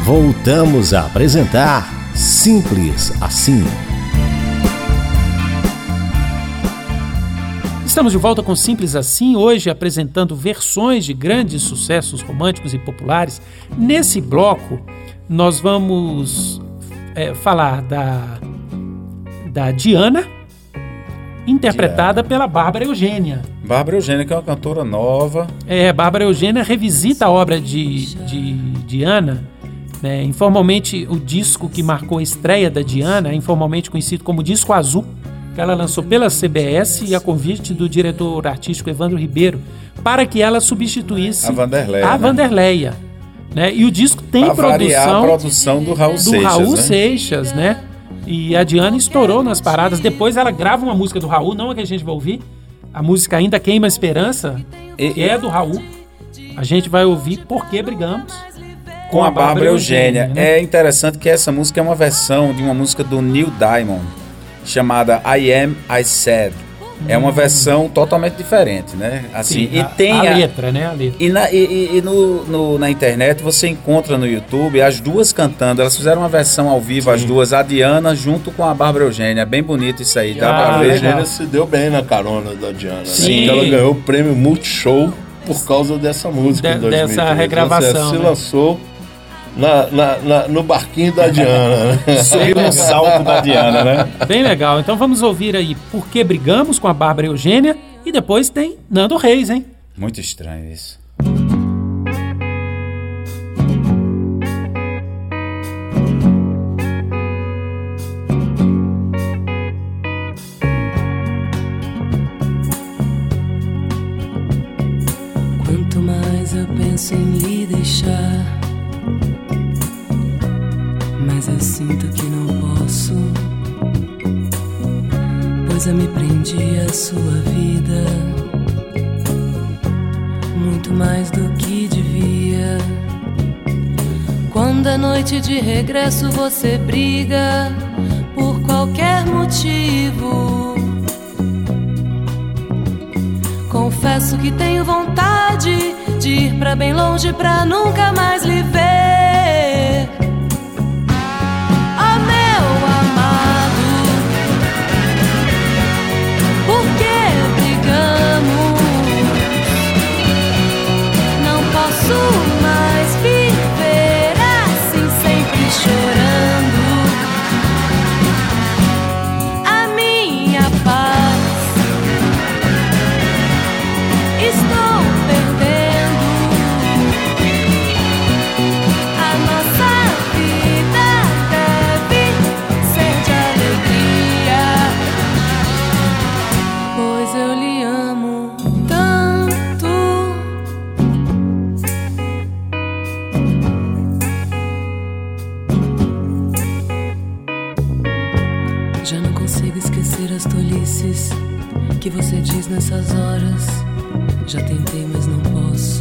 Voltamos a apresentar Simples Assim. Estamos de volta com Simples Assim, hoje apresentando versões de grandes sucessos românticos e populares. Nesse bloco, nós vamos falar da Diana, interpretada pela Bárbara Eugênia. Bárbara Eugênia, que é uma cantora nova. Bárbara Eugênia revisita a obra de Diana, né, informalmente o disco que marcou a estreia da Diana, informalmente conhecido como Disco Azul, que ela lançou pela CBS e a convite do diretor artístico Evandro Ribeiro, para que ela substituísse a Wanderleia. Né? E o disco tem a produção do Raul Seixas, né? E a Diana estourou nas paradas. Depois ela grava uma música do Raul, não a que a gente vai ouvir. A música Ainda Queima a Esperança, que é do Raul. A gente vai ouvir Por Que Brigamos, com a Bárbara Eugênia. Né? É interessante que essa música é uma versão de uma música do Neil Diamond, chamada I Am, I Said. É uma versão totalmente diferente, né? Assim, sim, e tem a letra, né? A letra. E na internet você encontra no YouTube as duas cantando. Elas fizeram uma versão ao vivo, sim, as duas, a Diana junto com a Bárbara Eugênia. É bem bonito isso aí, dá pra ver. A Eugênia se deu bem na carona da Diana. Sim. Né? Ela ganhou o prêmio Multishow por causa dessa música em 2003. Dessa regravação. Se lançou no barquinho da Diana, né? Subiu no salto da Diana, né? Bem legal. Então vamos ouvir aí Por Que Brigamos com a Bárbara Eugênia e depois tem Nando Reis, hein? Muito estranho isso. Quanto mais eu penso em lhe deixar, mas eu sinto que não posso, pois eu me prendi à sua vida muito mais do que devia. Quando é noite de regresso você briga por qualquer motivo, confesso que tenho vontade de ir pra bem longe pra nunca mais lhe ver. Mais viver assim, sempre chorando. A minha paz estou perdendo. A nossa vida deve ser de alegria, pois eu lhe amo tanto. Já não consigo esquecer as tolices que você diz nessas horas. Já tentei, mas não posso.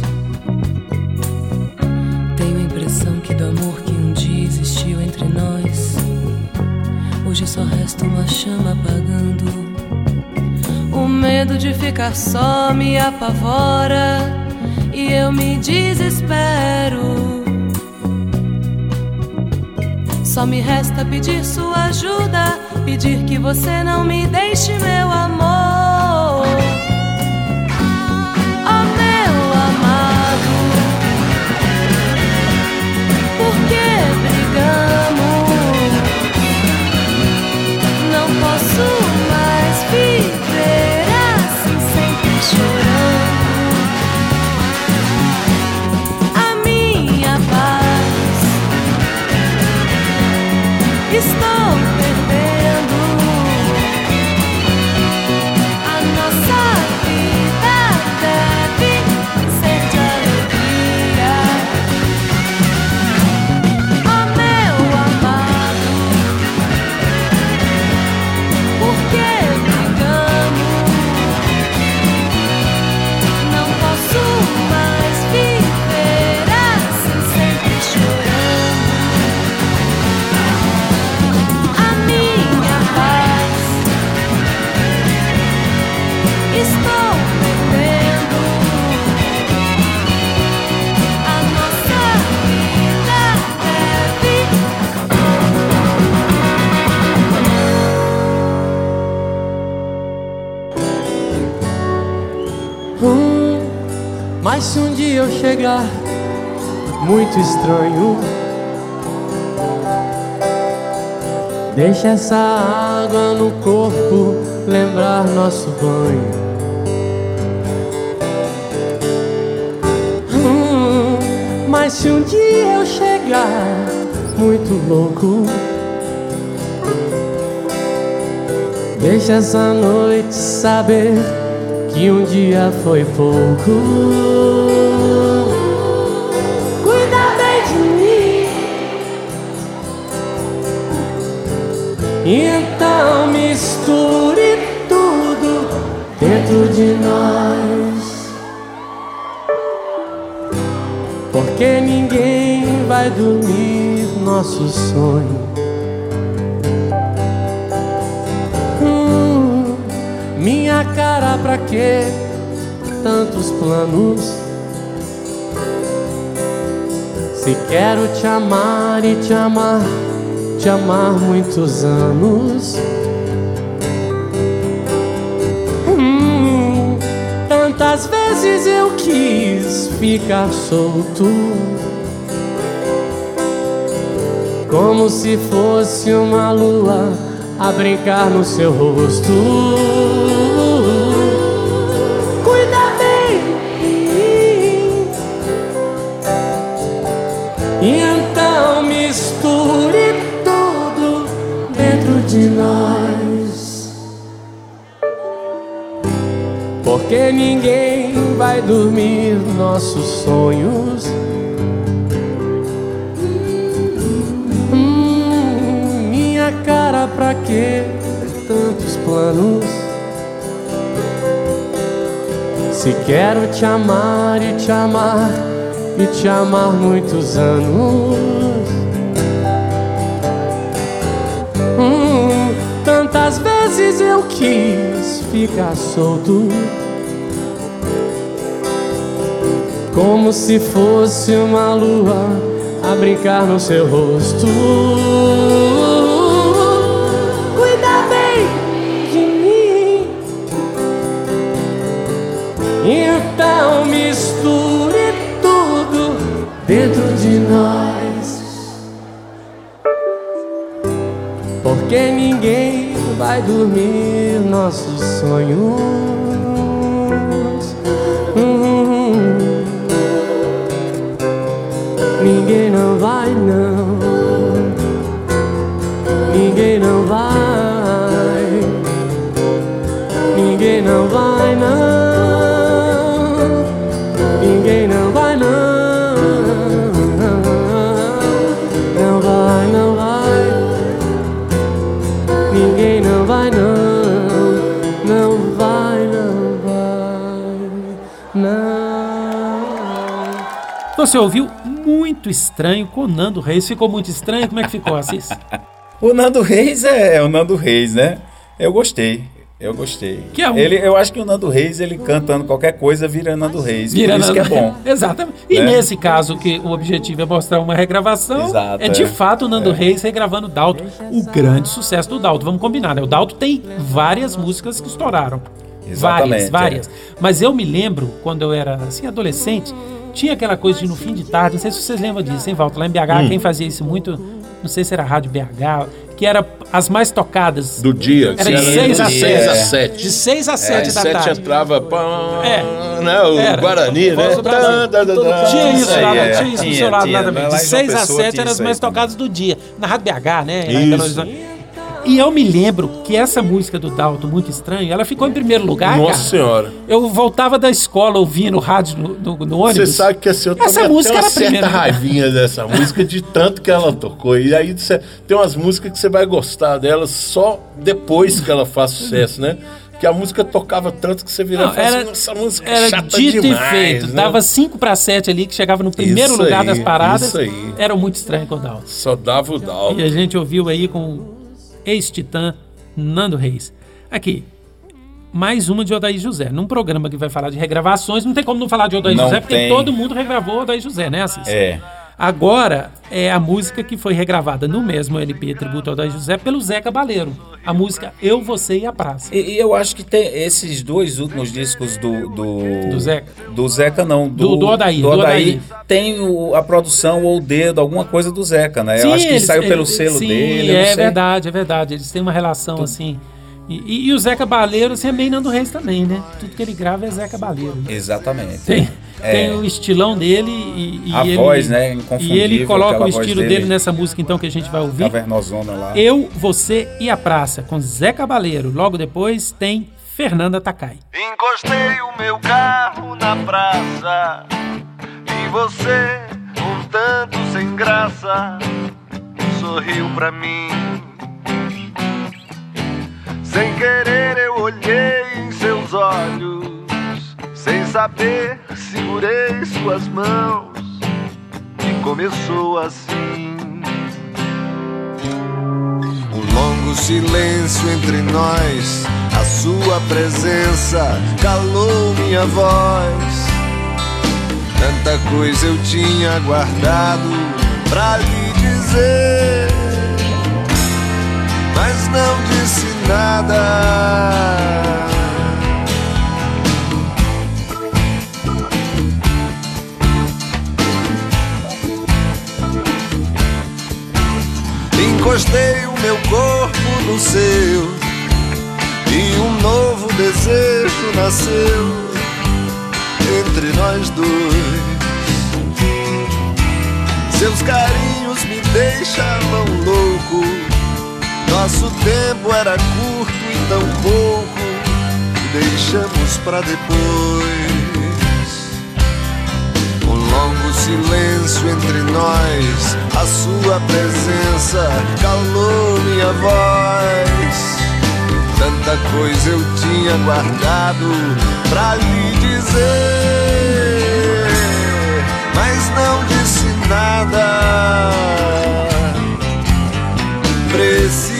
Tenho a impressão que do amor que um dia existiu entre nós, hoje só resta uma chama apagando. O medo de ficar só me apavora e eu me desespero. Só me resta pedir sua ajuda, pedir que você não me deixe, meu amor. Oh, meu amado, por que brigamos? Não posso mais viver assim, sempre chorando. A minha paz estou perdendo. Mas se um dia eu chegar muito estranho, deixa essa água no corpo lembrar nosso banho. Mas se um dia eu chegar muito louco, deixa essa noite saber que um dia foi pouco. Cuida bem de mim, e então misture tudo dentro de nós, porque ninguém vai dormir nosso sonho. Minha cara, pra que tantos planos? Se quero te amar e te amar muitos anos. Tantas vezes eu quis ficar solto, como se fosse uma lua a brincar no seu rosto. Cuida bem de mim, e então misture tudo dentro de nós, porque ninguém vai dormir nossos sonhos. Minha cara, pra que tantos planos? Se quero te amar e te amar muitos anos. Tantas vezes eu quis ficar solto, como se fosse uma lua a brincar no seu rosto. Cuida bem de mim, então misture tudo dentro de nós, porque ninguém vai dormir nossos sonhos. Ninguém não vai, não. Ninguém não vai. Ninguém não vai, não. Ninguém não vai, não. Não vai, não vai. Ninguém não vai, não. Não vai, não vai, não. Você ouviu Muito Estranho com o Nando Reis. Ficou muito estranho? Como é que ficou, Assis? O Nando Reis é o Nando Reis, né? Eu gostei. Que é Eu acho que o Nando Reis, ele cantando qualquer coisa, vira Nando Reis. Por isso que é bom. Exatamente. E nesse caso, que o objetivo é mostrar uma regravação, Exato, é de fato o Nando Reis regravando o Dalto. O grande sucesso do Dalto. Vamos combinar, né? O Dalto tem várias músicas que estouraram. Exatamente, Várias. Mas eu me lembro, quando eu era assim, adolescente, tinha aquela coisa de no fim de tarde, não sei se vocês lembram disso, hein, Walter? Lá em BH, quem fazia isso muito, não sei se era a Rádio BH, que era as mais tocadas. Do dia. Era de 6 a 7. a 7. De 6 a 7 da 7 tarde. entrava, né, o Era. Guarani, né? Tinha isso lá, aí, tinha isso do seu lado lá também. Lá De em 6 a João Pessoa 7 tinha eram as isso aí mais também. tocadas do dia. Na Rádio BH, né? Lá em Belo Isso. Horizonte. E eu me lembro que essa música do Dalto, Muito Estranho, ela ficou em primeiro lugar, Nossa cara. Senhora. Eu voltava da escola ouvindo rádio no ônibus. Você sabe que assim, eu Essa também música tenho uma era a primeira. certa raivinha dessa música, de tanto que ela tocou. E aí tem umas músicas que você vai gostar delas só depois que ela faz sucesso, né? Que a música tocava tanto que você virava e falava assim, essa música é era chata dito demais, e feito. né? Dava 5 para 7 ali, que chegava no primeiro Isso lugar aí, das paradas. isso aí. Era Muito Estranho com o Dalto. Só dava o Dalto. E a gente ouviu aí com o ex-titã Nando Reis. Aqui, mais uma de Odair José. Num programa que vai falar de regravações, não tem como não falar de Odair Não José, porque tem. todo mundo regravou Odair José, né, Assis? É. Agora, é a música que foi regravada no mesmo LP Tributo ao Odair José pelo Zé Cabaleiro. A música Eu, Você e a Praça. E eu acho que tem esses 2 últimos discos do Zeca. Do Zeca, não. Do Odair. Tem a produção ou o dedo, alguma coisa do Zeca, né? Sim, eu acho que saiu pelo selo dele. É verdade. Eles têm uma relação assim. E o Zé Cabaleiro, assim, é meio Nando Reis também, né? Tudo que ele grava é Zé Cabaleiro. Né? Exatamente. Tem o estilão dele e a ele, voz, né? Inconfundível. E ele coloca o estilo dele nessa música, então, que a gente vai ouvir. Cavernosona lá. Eu, Você e a Praça, com Zé Cabaleiro. Logo depois tem Fernanda Takai. Encostei o meu carro na praça e você, um tanto sem graça, sorriu pra mim. Sem querer eu olhei em seus olhos, sem saber segurei suas mãos e começou assim. Um longo silêncio entre nós, a sua presença calou minha voz. Tanta coisa eu tinha guardado pra lhe dizer, mas não disse nada. Encostei o meu corpo no seu e um novo desejo nasceu entre nós dois. Seus carinhos me deixavam louco, nosso tempo era curto e tão pouco, deixamos pra depois. Um longo silêncio entre nós, a sua presença calou minha voz. Tanta coisa eu tinha guardado pra lhe dizer, mas não disse nada. Preciso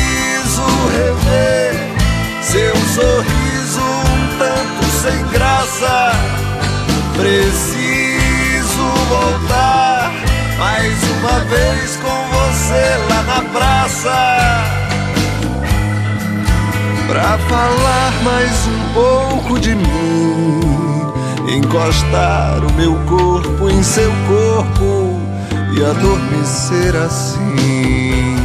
rever seu sorriso um tanto sem graça. Preciso voltar mais uma vez com você lá na praça, pra falar mais um pouco de mim, encostar o meu corpo em seu corpo e adormecer assim.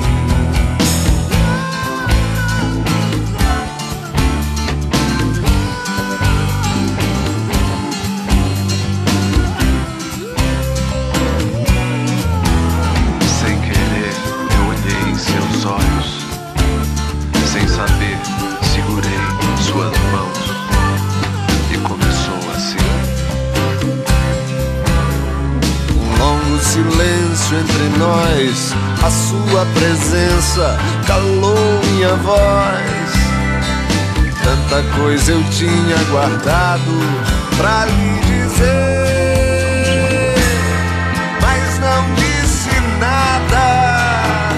Entre nós, a sua presença calou minha voz. Tanta coisa eu tinha guardado pra lhe dizer, mas não disse nada.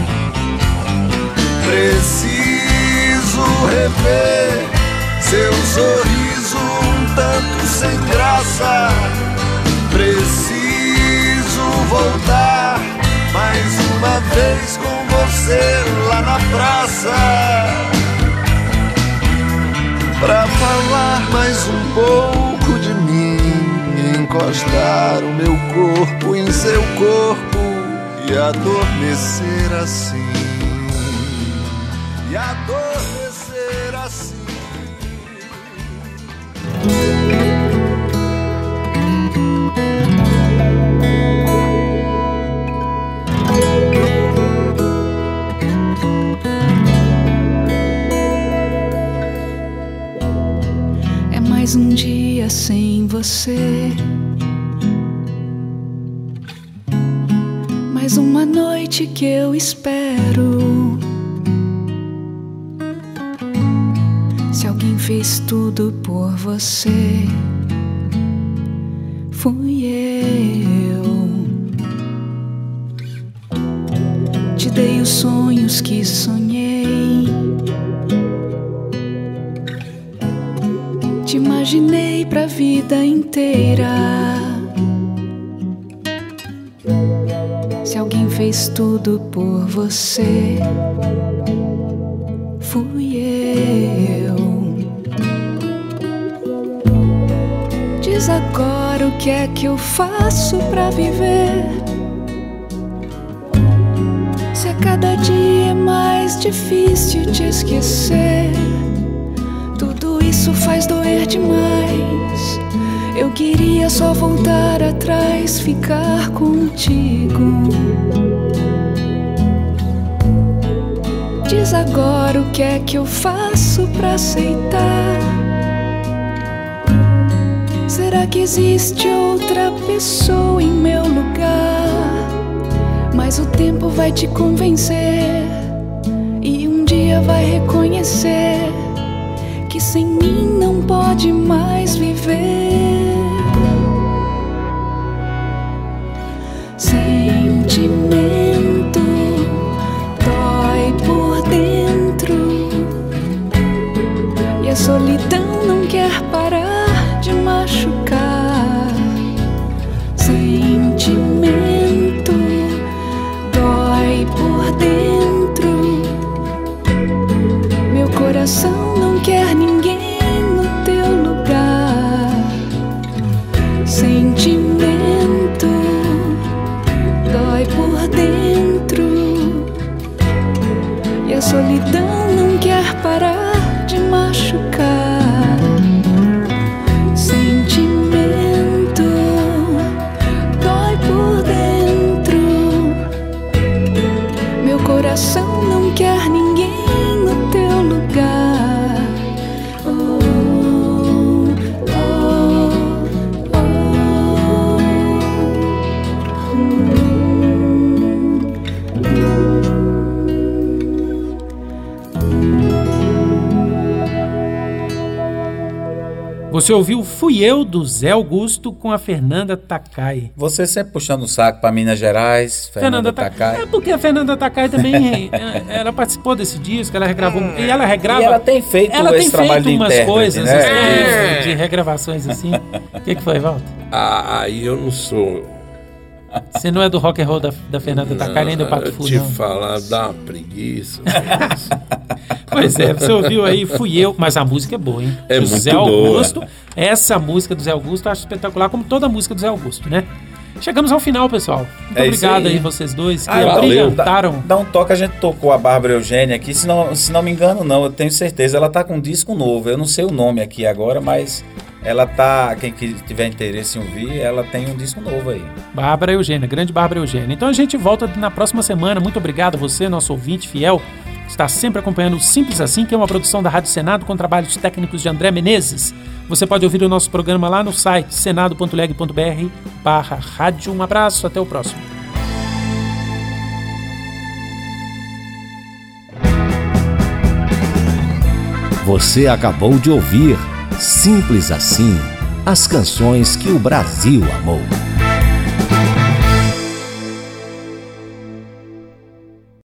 Preciso rever seu sorriso um tanto sem graça. Preciso voltar mais uma vez com você lá na praça, pra falar mais um pouco de mim, encostar o meu corpo em seu corpo e adormecer assim, e adormecer assim. Mais um dia sem você, mais uma noite que eu espero. Se alguém fez tudo por você, fui eu. Te dei os sonhos que sonhei, te imaginei pra vida inteira. Se alguém fez tudo por você, fui eu. Diz agora o que é que eu faço pra viver. Se a cada dia é mais difícil te esquecer, tudo isso faz doer demais. Eu queria só voltar atrás, ficar contigo. Diz agora o que é que eu faço pra aceitar. Será que existe outra pessoa em meu lugar? Mas o tempo vai te convencer e um dia vai reconhecer que sem mim não pode mais viver. Sentimento dói por dentro e a solidão não quer parar de machucar. Sentimento dói por dentro, meu coração não quer ninguém no teu lugar. Sentimento dói por dentro e a solidão não quer parar de machucar. Sentimento dói por dentro, meu coração não quer ninguém no teu lugar. Oh, oh, oh, Você ouviu Fui Eu, do Zé Augusto, com a Fernanda Takai. Você sempre puxando o saco pra Minas Gerais, Fernanda Takai. É porque a Fernanda Takai também, ela participou desse disco, ela regravou, e ela regrava... E ela tem feito esse trabalho de umas intérprete, coisas, né? de regravações assim. O que foi, Walter? Aí eu não sou... Você não é do rock and roll da Fernanda Takai, nem do Pato Fu, não? Te falar, dá uma preguiça. Pois é, você ouviu aí, Fui Eu, mas a música é boa, hein? É do muito Zé boa. Augusto, essa música do Zé Augusto eu acho espetacular, como toda música do Zé Augusto, né? Chegamos ao final, pessoal. Muito obrigado aí vocês dois que brilhantaram. Dá um toque, a gente tocou a Bárbara Eugênia aqui, se não me engano não, eu tenho certeza, ela tá com um disco novo, eu não sei o nome aqui agora, mas ela tá, quem tiver interesse em ouvir, ela tem um disco novo aí. Bárbara Eugênia, grande Bárbara Eugênia. Então a gente volta na próxima semana, muito obrigado a você, nosso ouvinte fiel, que está sempre acompanhando o Simples Assim, que é uma produção da Rádio Senado com trabalhos técnicos de André Menezes. Você pode ouvir o nosso programa lá no site senado.leg.br/rádio. Um abraço, até o próximo. Você acabou de ouvir Simples Assim, as canções que o Brasil amou.